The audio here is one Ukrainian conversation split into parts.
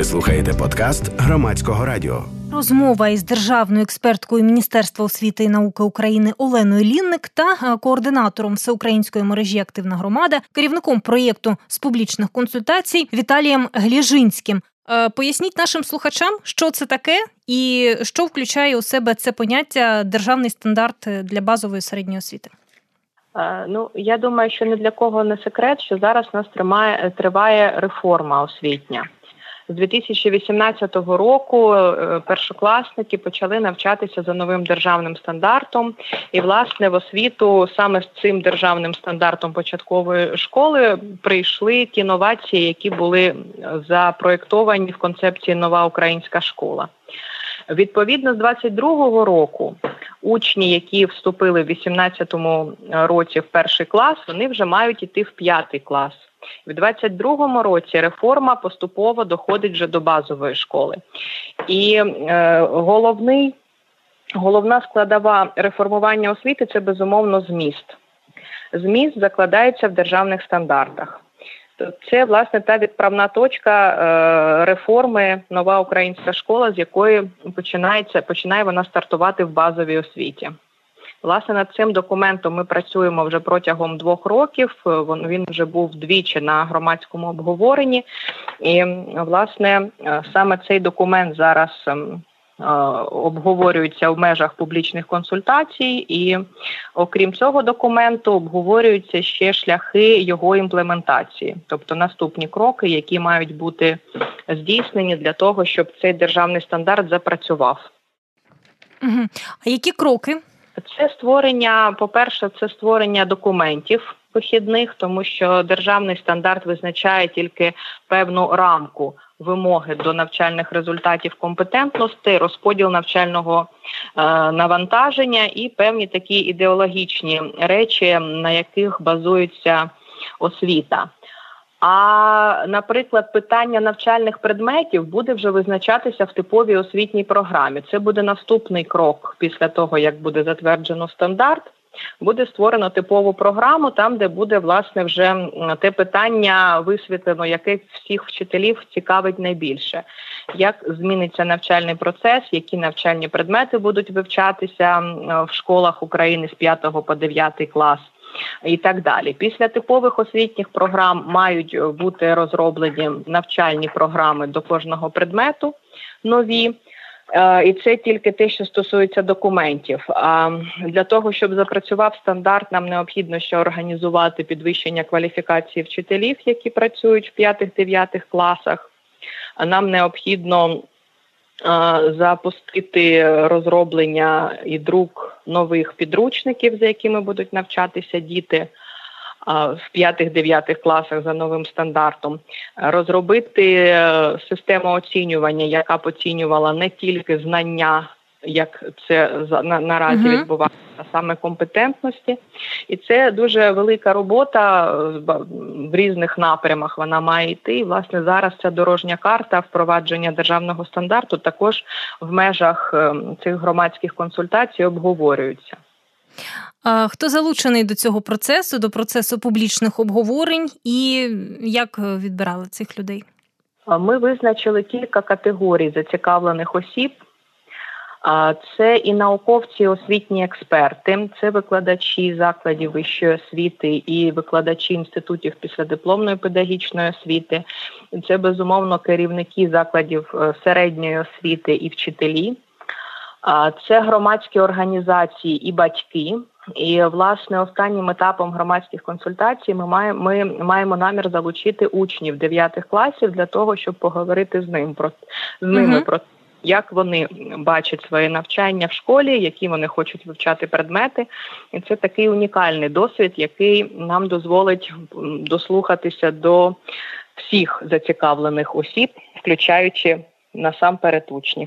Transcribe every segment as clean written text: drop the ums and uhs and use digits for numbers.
Ви слухаєте подкаст Громадського радіо. Розмова із державною експерткою Міністерства освіти і науки України Оленою Лінник та координатором Всеукраїнської мережі «Активна громада», керівником проєкту з публічних консультацій Віталієм Гліжинським. Поясніть нашим слухачам, що це таке і що включає у себе це поняття «державний стандарт для базової середньої освіти». Я думаю, що ні для кого не секрет, що зараз у нас триває реформа освітня. З 2018 року першокласники почали навчатися за новим державним стандартом. І, власне, в освіту саме з цим державним стандартом початкової школи прийшли ті новації, які були запроєктовані в концепції «Нова українська школа». Відповідно, з 2022 року учні, які вступили в 2018 році в перший клас, вони вже мають йти в 5 клас. В 2022 році реформа поступово доходить вже до базової школи. І головна складова реформування освіти – це, безумовно, зміст. Зміст закладається в державних стандартах. Це, власне, та відправна точка реформи «Нова українська школа», з якої починає вона стартувати в базовій освіті. Власне, над цим документом ми працюємо вже протягом 2 років. Він вже був двічі на громадському обговоренні. І, власне, саме цей документ зараз обговорюється в межах публічних консультацій. І, окрім цього документу, обговорюються ще шляхи його імплементації. Тобто наступні кроки, які мають бути здійснені для того, щоб цей державний стандарт запрацював. А які кроки? Це створення документів похідних, тому що державний стандарт визначає тільки певну рамку, вимоги до навчальних результатів, компетентності, розподіл навчального навантаження і певні такі ідеологічні речі, на яких базується освіта. А, наприклад, питання навчальних предметів буде вже визначатися в типовій освітній програмі. Це буде наступний крок після того, як буде затверджено стандарт. Буде створено типову програму, там, де буде, власне, вже те питання висвітлено, яке всіх вчителів цікавить найбільше. Як зміниться навчальний процес, які навчальні предмети будуть вивчатися в школах України з 5 по 9 клас. І так далі. Після типових освітніх програм мають бути розроблені навчальні програми до кожного предмету нові. І це тільки те, що стосується документів. А для того, щоб запрацював стандарт, нам необхідно ще організувати підвищення кваліфікації вчителів, які працюють в 5-9 класах. Нам необхідно запустити розроблення і друк нових підручників, за якими будуть навчатися діти в 5-9 класах за новим стандартом, розробити систему оцінювання, яка б оцінювала не тільки знання, як це наразі відбувається, а саме компетентності. І це дуже велика робота в різних напрямах вона має йти. І, власне, зараз ця дорожня карта впровадження державного стандарту також в межах цих громадських консультацій обговорюється. А хто залучений до цього процесу, до процесу публічних обговорень і як відбирали цих людей? Ми визначили кілька категорій зацікавлених осіб. Це і науковці, освітні експерти, це викладачі закладів вищої освіти і викладачі інститутів післядипломної педагогічної освіти. Це, безумовно, керівники закладів середньої освіти і вчителі. Це громадські організації і батьки. І, власне, останнім етапом громадських консультацій ми маємо намір залучити учнів 9 класів для того, щоб поговорити з ними про як вони бачать своє навчання в школі, які вони хочуть вивчати предмети. І це такий унікальний досвід, який нам дозволить дослухатися до всіх зацікавлених осіб, включаючи насамперед учнів.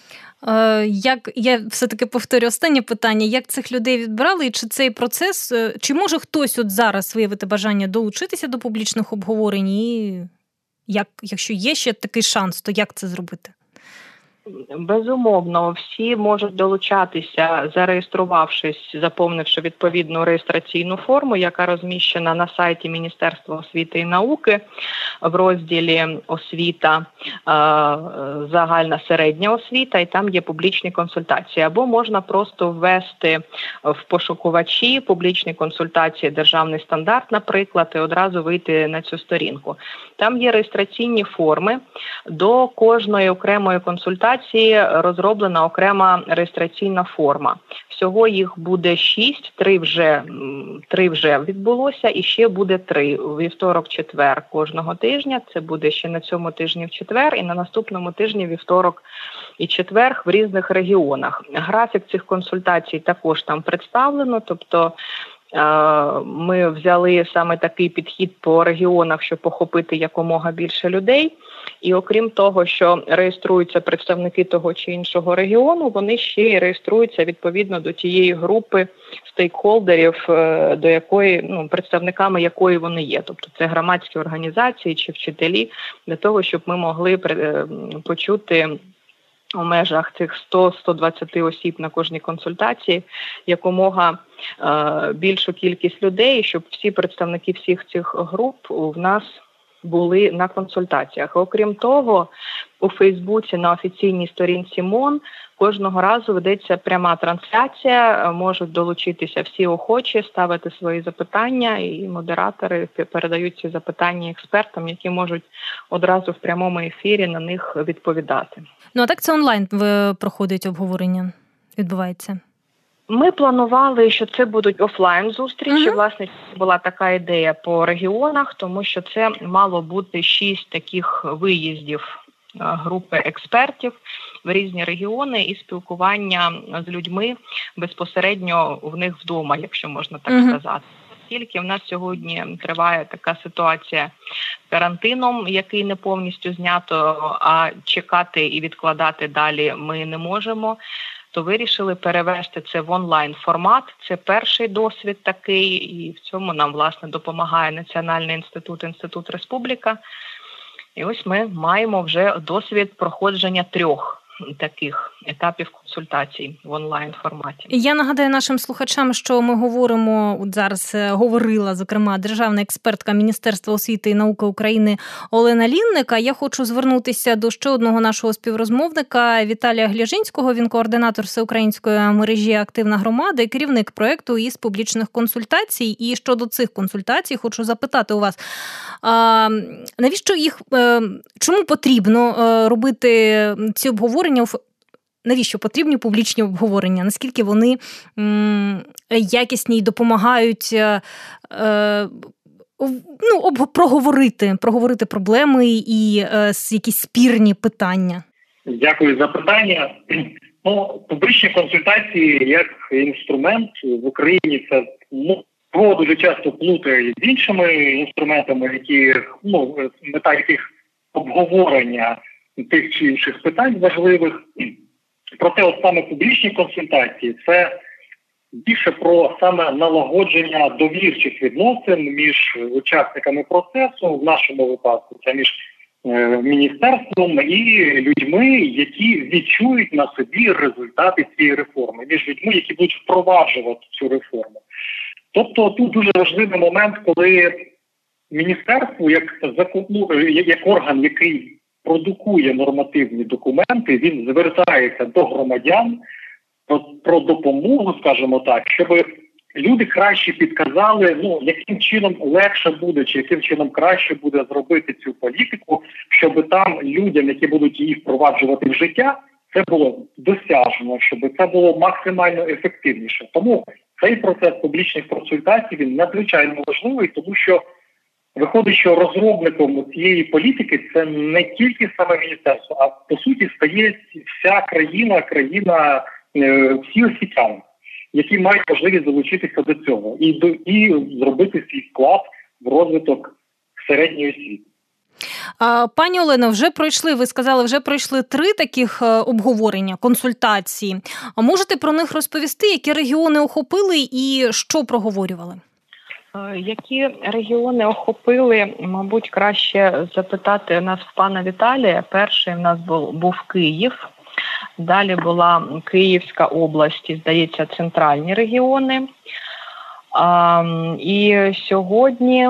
Я все-таки повторю останнє питання. Як цих людей відбирали і чи цей процес, чи може хтось от зараз виявити бажання долучитися до публічних обговорень і якщо є ще такий шанс, то як це зробити? Безумовно, всі можуть долучатися, зареєструвавшись, заповнивши відповідну реєстраційну форму, яка розміщена на сайті Міністерства освіти і науки в розділі «Освіта», загальна середня освіта, і там є публічні консультації. Або можна просто ввести в пошукувачі публічні консультації «Державний стандарт», наприклад, і одразу вийти на цю сторінку. Там є реєстраційні форми. До кожної окремої консультації розроблена окрема реєстраційна форма. Всього їх буде 6, 3 вже відбулося, і ще буде 3. Вівторок-четвер кожного тижня, це буде ще на цьому тижні в четвер, і на наступному тижні вівторок і четвер в різних регіонах. Графік цих консультацій також там представлено, тобто ми взяли саме такий підхід по регіонах, щоб охопити якомога більше людей. І окрім того, що реєструються представники того чи іншого регіону, вони ще й реєструються відповідно до тієї групи стейкхолдерів, до якої, представниками якої вони є. Тобто це громадські організації чи вчителі, для того, щоб ми могли почути у межах цих 100-120 осіб на кожній консультації якомога більшу кількість людей, щоб всі представники всіх цих груп в нас були на консультаціях. Окрім того, у Фейсбуці на офіційній сторінці МОН кожного разу ведеться пряма трансляція, можуть долучитися всі охочі, ставити свої запитання, і модератори передають ці запитання експертам, які можуть одразу в прямому ефірі на них відповідати. А так це онлайн проходить обговорення, відбувається? Ми планували, що це будуть офлайн-зустрічі. Власне, була така ідея по регіонах, тому що це мало бути 6 таких виїздів групи експертів в різні регіони і спілкування з людьми безпосередньо в них вдома, якщо можна так сказати. Оскільки в нас сьогодні триває така ситуація з карантином, який не повністю знято, а чекати і відкладати далі ми не можемо, то вирішили перевести це в онлайн-формат. Це перший досвід такий, і в цьому нам, власне, допомагає Національний інститут Республіка. І ось ми маємо вже досвід проходження 3 таких етапів консультацій в онлайн-форматі. Я нагадаю нашим слухачам, що ми зараз говорила, зокрема, державна експертка Міністерства освіти і науки України Олена Лінник. А я хочу звернутися до ще одного нашого співрозмовника Віталія Гляжинського. Він координатор всеукраїнської мережі «Активна громада» і керівник проєкту із публічних консультацій. І щодо цих консультацій хочу запитати у вас, чому потрібно робити ці обговорення? Навіщо потрібні публічні обговорення? Наскільки вони якісні й допомагають проговорити проблеми і якісь спірні питання? Дякую за питання. Публічні консультації як інструмент в Україні це дуже часто плутають з іншими інструментами, мета яких обговорення тих чи інших питань важливих. Проте от саме публічні консультації – це більше про саме налагодження довірчих відносин між учасниками процесу, в нашому випадку це між міністерством і людьми, які відчують на собі результати цієї реформи, між людьми, які будуть впроваджувати цю реформу. Тобто тут дуже важливий момент, коли міністерство, як орган, який продукує нормативні документи, він звертається до громадян про допомогу, скажімо так, щоб люди краще підказали, яким чином легше буде, чи яким чином краще буде зробити цю політику, щоб там людям, які будуть її впроваджувати в життя, це було досяжно, щоб це було максимально ефективніше. Тому цей процес публічних консультацій, він надзвичайно важливий, тому що виходить, що розробником цієї політики це не тільки саме міністерство, а по суті стає вся країна, всі освітяни, які мають можливість долучитися до цього і зробити свій вклад в розвиток середньої освіти. Пані Олено, ви сказали, вже пройшли 3 таких обговорення, консультації. А можете про них розповісти, які регіони охопили і що проговорювали? Які регіони охопили, мабуть, краще запитати нас в пана Віталія. Перший в нас був Київ. Далі була Київська область і, здається, центральні регіони. І сьогодні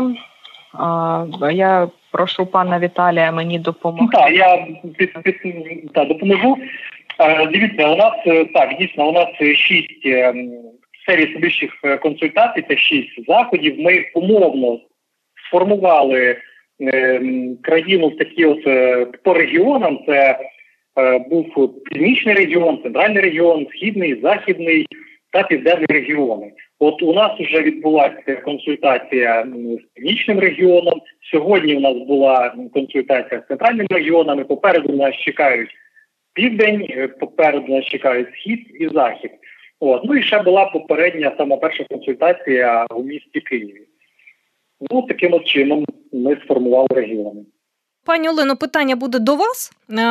я прошу пана Віталія мені допомогти. Так, я допоможу. Дивіться, у нас дійсно, у нас 6 серій публічних консультацій, це 6 заходів. Ми умовно сформували країну в такі по регіонам. Це був Північний регіон, Центральний регіон, Східний, Західний та Південний регіони. От у нас вже відбулася консультація з Північним регіоном. Сьогодні у нас була консультація з Центральним регіонами. Попереду нас чекають Південь, попереду нас чекають Схід і Захід. Ну і ще була попередня, сама перша консультація у місті Києві. Таким от чином ми сформували регіони. Пані Олено, питання буде до вас.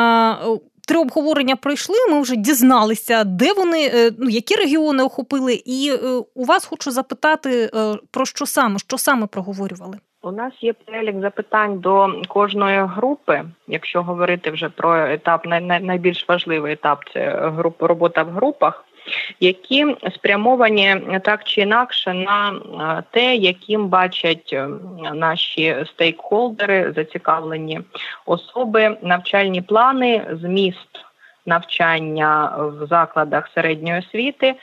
3 обговорення пройшли, ми вже дізналися, де вони, які регіони охопили. І у вас хочу запитати, про що саме проговорювали? У нас є перелік запитань до кожної групи, якщо говорити вже про етап, найбільш важливий етап – це робота в групах, які спрямовані так чи інакше на те, яким бачать наші стейкхолдери, зацікавлені особи, навчальні плани, зміст навчання в закладах середньої освіти,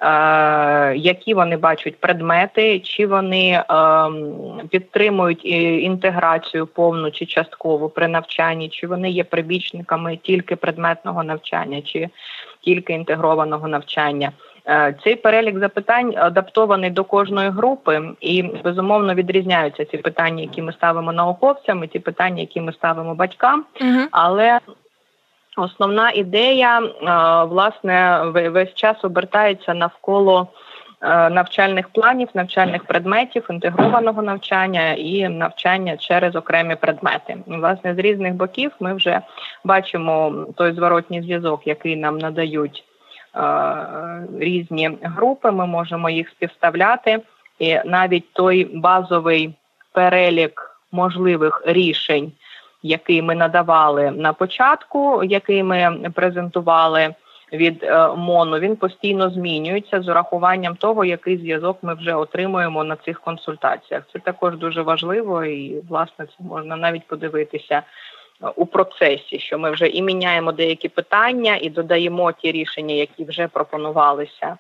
які вони бачать предмети, чи вони підтримують інтеграцію повну чи часткову при навчанні, чи вони є прибічниками тільки предметного навчання, чи тільки інтегрованого навчання. Цей перелік запитань адаптований до кожної групи і, безумовно, відрізняються ці питання, які ми ставимо науковцям, і ті питання, які ми ставимо батькам, але основна ідея, власне, весь час обертається навколо навчальних планів, навчальних предметів, інтегрованого навчання і навчання через окремі предмети. І, власне, з різних боків ми вже бачимо той зворотній зв'язок, який нам надають різні групи, ми можемо їх співставляти, і навіть той базовий перелік можливих рішень, який ми надавали на початку, який ми презентували від МОНу, він постійно змінюється з урахуванням того, який зв'язок ми вже отримуємо на цих консультаціях. Це також дуже важливо і, власне, це можна навіть подивитися у процесі, що ми вже і міняємо деякі питання, і додаємо ті рішення, які вже пропонувалися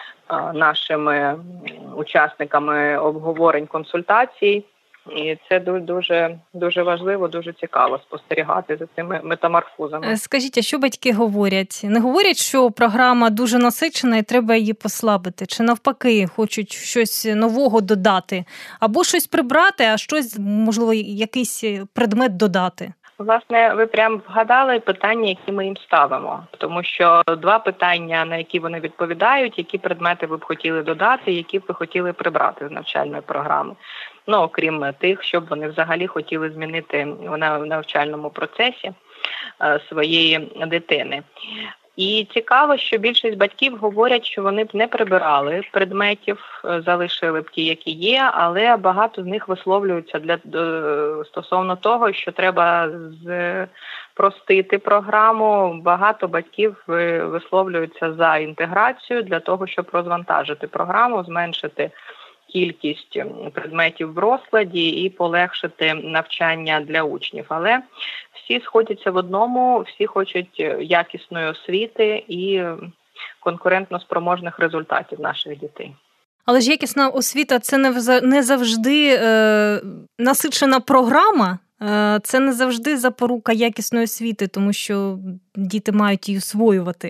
нашими учасниками обговорень, консультацій. І це дуже, дуже важливо, дуже цікаво спостерігати за цими метаморфозами. Скажіть, а що батьки говорять? Не говорять, що програма дуже насичена і треба її послабити? Чи навпаки, хочуть щось нового додати? Або щось прибрати, а щось, можливо, якийсь предмет додати? Власне, ви прям вгадали питання, які ми їм ставимо. Тому що 2 питання, на які вони відповідають, які предмети ви б хотіли додати, які б ви хотіли прибрати з навчальної програми. Окрім тих, щоб вони взагалі хотіли змінити в навчальному процесі своєї дитини. І цікаво, що більшість батьків говорять, що вони б не прибирали предметів, залишили б ті, які є, але багато з них висловлюються стосовно того, що треба спростити програму. Багато батьків висловлюються за інтеграцію для того, щоб розвантажити програму, зменшити кількість предметів в розкладі і полегшити навчання для учнів. Але всі сходяться в одному, всі хочуть якісної освіти і конкурентно-спроможних результатів наших дітей. Але ж якісна освіта – це не завжди насичена програма, це не завжди запорука якісної освіти, тому що діти мають її освоювати.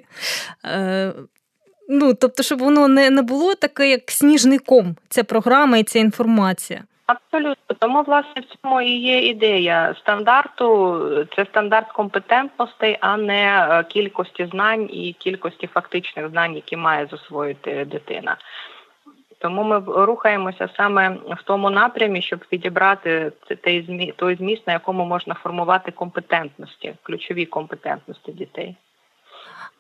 Тобто, щоб воно не було таке, як сніжний ком, ця програма і ця інформація. Абсолютно. Тому, власне, в цьому і є ідея стандарту. Це стандарт компетентностей, а не кількості знань і кількості фактичних знань, які має засвоїти дитина. Тому ми рухаємося саме в тому напрямі, щоб підібрати той зміст, на якому можна формувати компетентності, ключові компетентності дітей.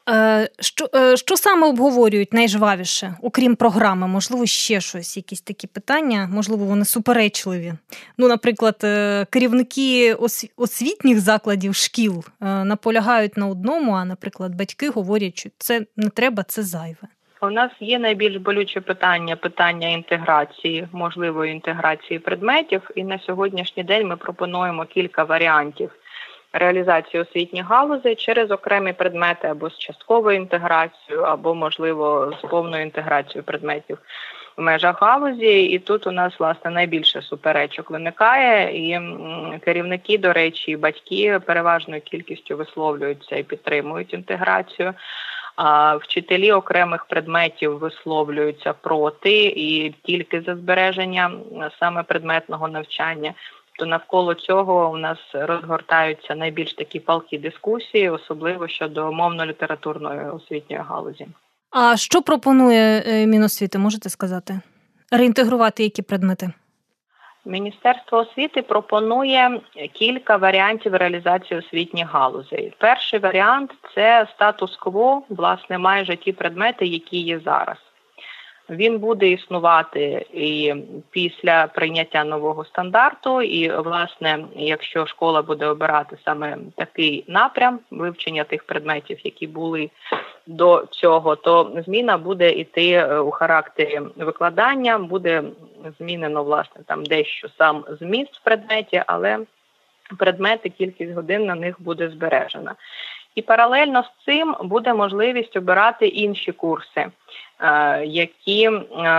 Що саме обговорюють найжвавіше, окрім програми? Можливо, ще щось, якісь такі питання, можливо, вони суперечливі. Наприклад, керівники освітніх закладів шкіл наполягають на одному, а, наприклад, батьки говорять, що це не треба, це зайве. У нас є найбільш болюче питання інтеграції, можливої інтеграції предметів, і на сьогоднішній день ми пропонуємо кілька варіантів реалізації освітніх галузей через окремі предмети або з частковою інтеграцією, або, можливо, з повною інтеграцією предметів в межах галузі. І тут у нас, власне, найбільше суперечок виникає, і керівники, до речі, і батьки переважною кількістю висловлюються і підтримують інтеграцію. А вчителі окремих предметів висловлюються проти і тільки за збереження саме предметного навчання. То навколо цього у нас розгортаються найбільш такі палкі дискусії, особливо щодо мовно-літературної освітньої галузі. А що пропонує Міносвіти, можете сказати? Реінтегрувати які предмети? Міністерство освіти пропонує кілька варіантів реалізації освітніх галузей. Перший варіант – це статус-кво, власне, майже ті предмети, які є зараз. Він буде існувати і після прийняття нового стандарту, і, власне, якщо школа буде обирати саме такий напрям вивчення тих предметів, які були до цього, то зміна буде йти у характері викладання, буде змінено, власне, там дещо сам зміст в предметі, але предмети, кількість годин на них буде збережена. І паралельно з цим буде можливість обирати інші курси, які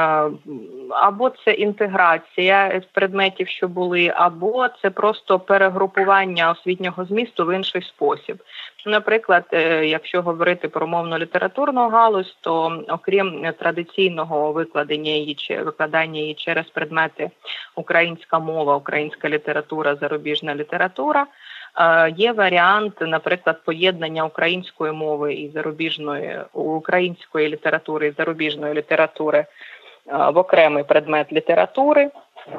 або це інтеграція предметів, що були, або це просто перегрупування освітнього змісту в інший спосіб. Наприклад, якщо говорити про мовно-літературну галузь, то окрім традиційного викладання її через предмети українська мова, українська література, зарубіжна література, є варіант, наприклад, поєднання української мови і української літератури і зарубіжної літератури в окремий предмет літератури.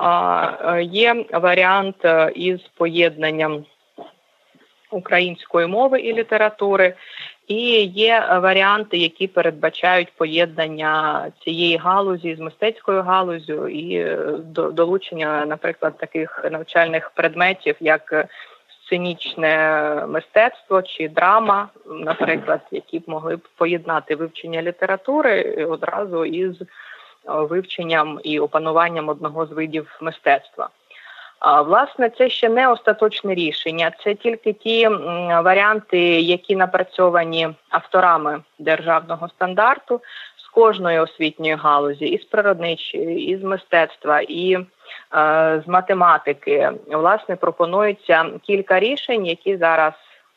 Є варіант із поєднанням української мови і літератури, і є варіанти, які передбачають поєднання цієї галузі з мистецькою галузю і долучення, наприклад, таких навчальних предметів, як сценічне мистецтво чи драма, наприклад, які б могли б поєднати вивчення літератури одразу із вивченням і опануванням одного з видів мистецтва. Власне, це ще не остаточне рішення, це тільки ті варіанти, які напрацьовані авторами державного стандарту з кожної освітньої галузі, і з природничої, і з мистецтва, і з математики. Власне, пропонується кілька рішень, які зараз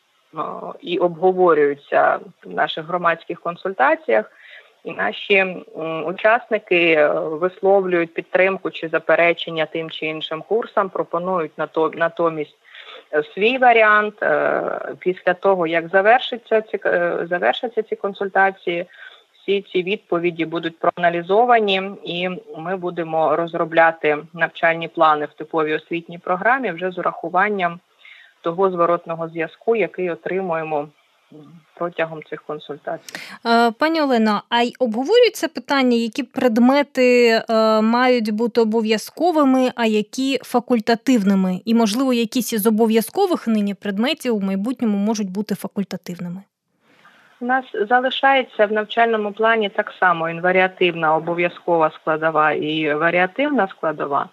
і обговорюються в наших громадських консультаціях, і наші учасники висловлюють підтримку чи заперечення тим чи іншим курсам, пропонують натомість свій варіант. Після того, як завершаться ці консультації, всі ці відповіді будуть проаналізовані, і ми будемо розробляти навчальні плани в типовій освітній програмі вже з урахуванням того зворотного зв'язку, який отримуємо протягом цих консультацій. Пані Олено, а й обговорюються питання, які предмети мають бути обов'язковими, а які факультативними? І, можливо, якісь із обов'язкових нині предметів у майбутньому можуть бути факультативними? У нас залишається в навчальному плані так само інваріативна обов'язкова складова і варіативна складова.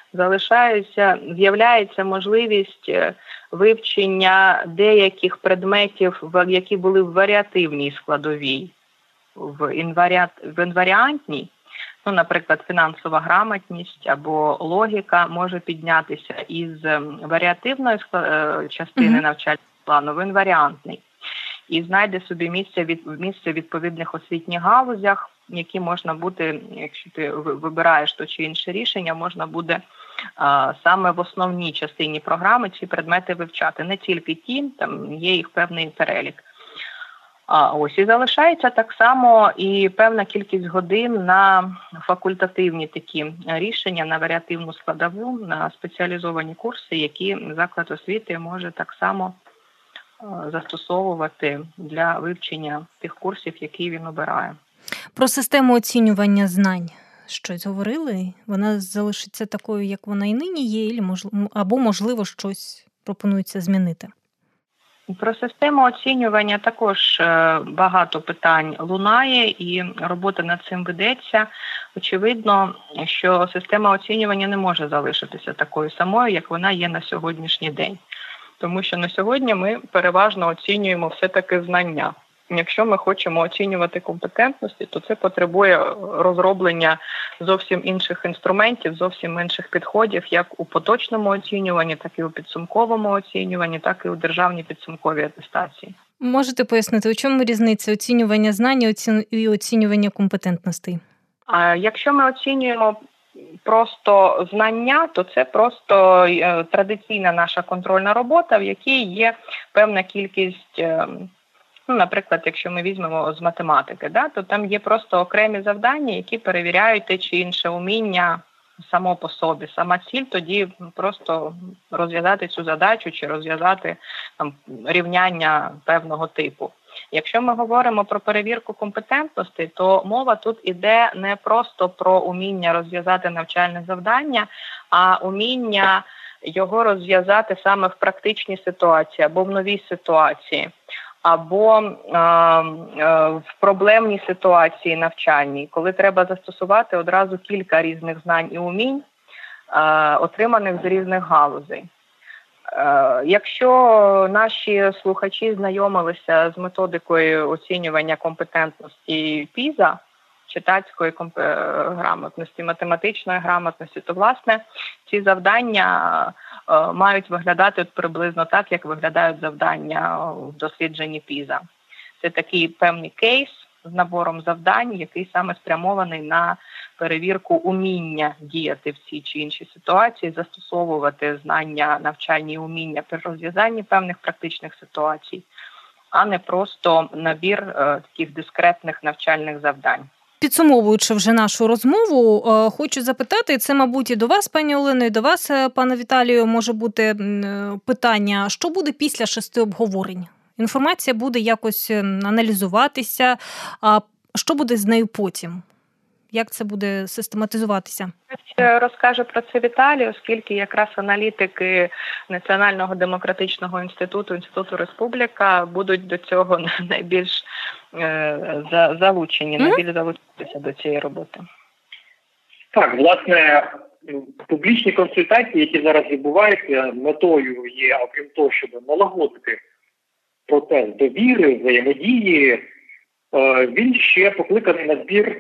З'являється можливість вивчення деяких предметів, які були в варіативній складовій, в інваріантній. Наприклад, фінансова грамотність або логіка може піднятися із варіативної частини навчального плану в інваріантний. І знайде собі місце в відповідних освітніх галузях, які можна буде, якщо ти вибираєш то чи інше рішення, можна буде саме в основній частині програми ці предмети вивчати. Не тільки ті, там є їх певний перелік. І залишається так само і певна кількість годин на факультативні такі рішення, на варіативну складову, на спеціалізовані курси, які заклад освіти може так само застосовувати для вивчення тих курсів, які він обирає. Про систему оцінювання знань щось говорили? Вона залишиться такою, як вона і нині є, або, можливо, щось пропонується змінити? Про систему оцінювання також багато питань лунає, і робота над цим ведеться. Очевидно, що система оцінювання не може залишитися такою самою, як вона є на сьогоднішній день. Тому що на сьогодні ми переважно оцінюємо все-таки знання. Якщо ми хочемо оцінювати компетентності, то це потребує розроблення зовсім інших інструментів, зовсім інших підходів, як у поточному оцінюванні, так і у підсумковому оцінюванні, так і у державній підсумковій атестації. Можете пояснити, у чому різниця оцінювання знань і оцінювання компетентностей? Якщо ми оцінюємо просто знання, то це просто традиційна наша контрольна робота, в якій є певна кількість. Наприклад, якщо ми візьмемо з математики, то там є просто окремі завдання, які перевіряють те чи інше уміння само по собі. Сама ціль тоді просто розв'язати цю задачу чи розв'язати рівняння певного типу. Якщо ми говоримо про перевірку компетентності, то мова тут іде не просто про уміння розв'язати навчальне завдання, а уміння його розв'язати саме в практичній ситуації або в новій ситуації, або в проблемній ситуації навчальній, коли треба застосувати одразу кілька різних знань і умінь, отриманих з різних галузей. Якщо наші слухачі знайомилися з методикою оцінювання компетентності PISA, читацької грамотності, математичної грамотності, то, власне, ці завдання мають виглядати приблизно так, як виглядають завдання в дослідженні PISA. Це такий певний кейс з набором завдань, який саме спрямований на перевірку уміння діяти в цій чи іншій ситуації, застосовувати знання, навчальні уміння при розв'язанні певних практичних ситуацій, а не просто набір таких дискретних навчальних завдань. Підсумовуючи вже нашу розмову, хочу запитати, це, мабуть, і до вас, пані Олено, і до вас, пане Віталію, може бути питання, що буде після 6 обговорень? Інформація буде якось аналізуватися, а що буде з нею потім? Як це буде систематизуватися? Розкаже про це Віталій, оскільки якраз аналітики Національного демократичного інституту Республіка будуть до цього найбільш залучені, найбільш залучитися до цієї роботи. Так, власне, публічні консультації, які зараз відбуваються, метою є, окрім того, щоб налагодити процес довіри, взаємодії, він ще покликаний на збір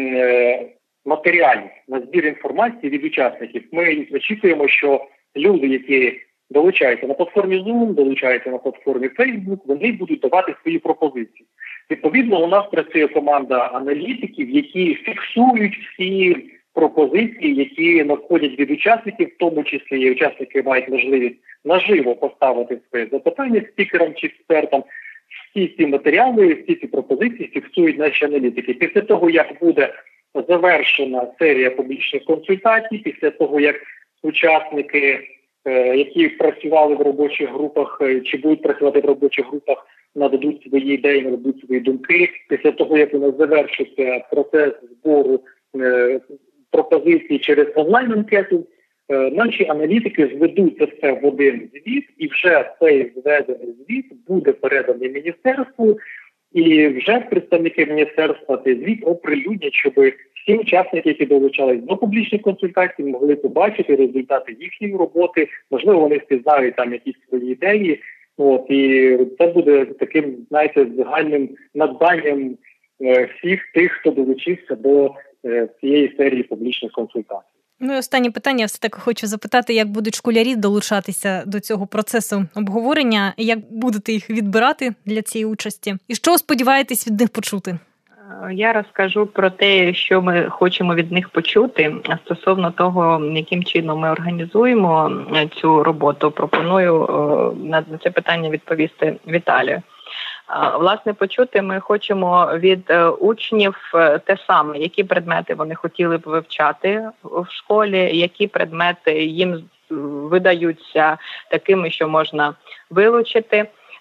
матеріалів, на збір інформації від учасників. Ми очікуємо, що люди, які долучаються на платформі Zoom, долучаються на платформі Facebook, вони будуть давати свої пропозиції. Відповідно, у нас працює команда аналітиків, які фіксують всі пропозиції, які надходять від учасників, в тому числі і учасники мають можливість наживо поставити своє запитання спікерам чи експертам. Всі ці матеріали, всі ці пропозиції фіксують наші аналітики. Після того, як буде завершена серія публічних консультацій, після того, як учасники, які працювали в робочих групах чи будуть працювати в робочих групах, нададуть свої ідеї, нададуть свої думки, після того, як у нас завершиться процес збору пропозицій через онлайн-анкету, наші аналітики зведуть це все в один звіт, і вже цей зведений звіт буде переданий міністерству, і вже представники міністерства цей звіт оприлюднять, щоб всі учасники, які долучались до публічних консультацій, могли побачити результати їхньої роботи, можливо, вони впізнають там якісь свої ідеї, і це буде таким, знаєте, загальним надбанням всіх тих, хто долучився до цієї серії публічних консультацій. Ну і останнє питання, я все-таки хочу запитати, як будуть школярі долучатися до цього процесу обговорення, як будете їх відбирати для цієї участі, і що сподіваєтесь від них почути? Я розкажу про те, що ми хочемо від них почути. Стосовно того, яким чином ми організуємо цю роботу, пропоную на це питання відповісти Віталію. Власне, почути ми хочемо від учнів те саме, які предмети вони хотіли б вивчати в школі, які предмети їм видаються такими, що можна вилучити.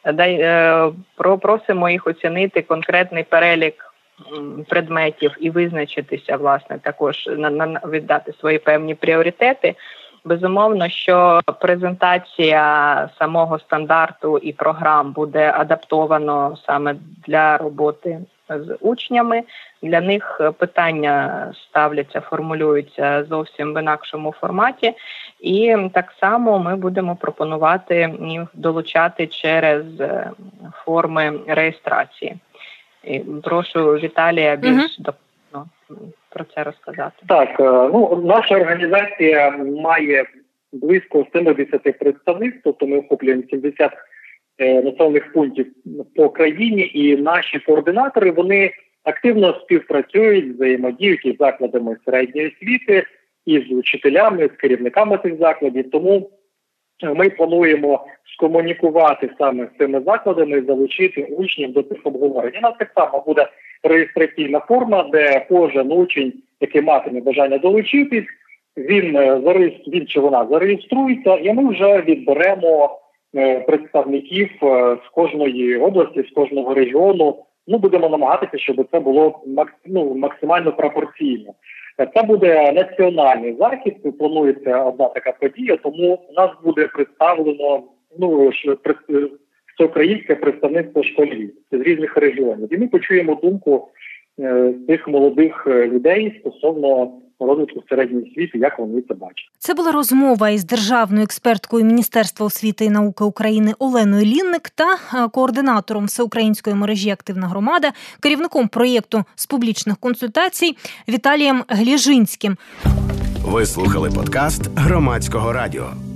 Просимо їх оцінити конкретний перелік предметів і визначитися, власне, також віддати свої певні пріоритети. Безумовно, що презентація самого стандарту і програм буде адаптовано саме для роботи з учнями. Для них питання ставляться, формулюються зовсім в інакшому форматі. І так само ми будемо пропонувати їх долучати через форми реєстрації. І прошу Віталія більш про це розказати. Так, наша організація має близько 70 представництв, тобто ми охоплюємо 70 населених пунктів по країні, і наші координатори, вони активно співпрацюють, взаємодіють із закладами середньої освіти, із учителями, з керівниками цих закладів. Тому ми плануємо скомунікувати саме з цими закладами, залучити учнів до цих обговорень. У нас так само буде реєстраційна форма, де кожен учень, який матиме бажання долучитись, він чи вона зареєструється, і ми вже відберемо представників з кожної області, з кожного регіону. Будемо намагатися, щоб це було максимально пропорційно. Це буде національний захід, планується одна така подія, тому у нас буде представлено всеукраїнське представництво школярів з різних регіонів. І ми почуємо думку цих молодих людей стосовно розвитку середньої освіти, як вони це бачать. Це була розмова із державною експерткою Міністерства освіти і науки України Оленою Лінник та координатором Всеукраїнської мережі «Активна громада», керівником проєкту з публічних консультацій Віталієм Гліжинським. Ви слухали подкаст Громадського радіо.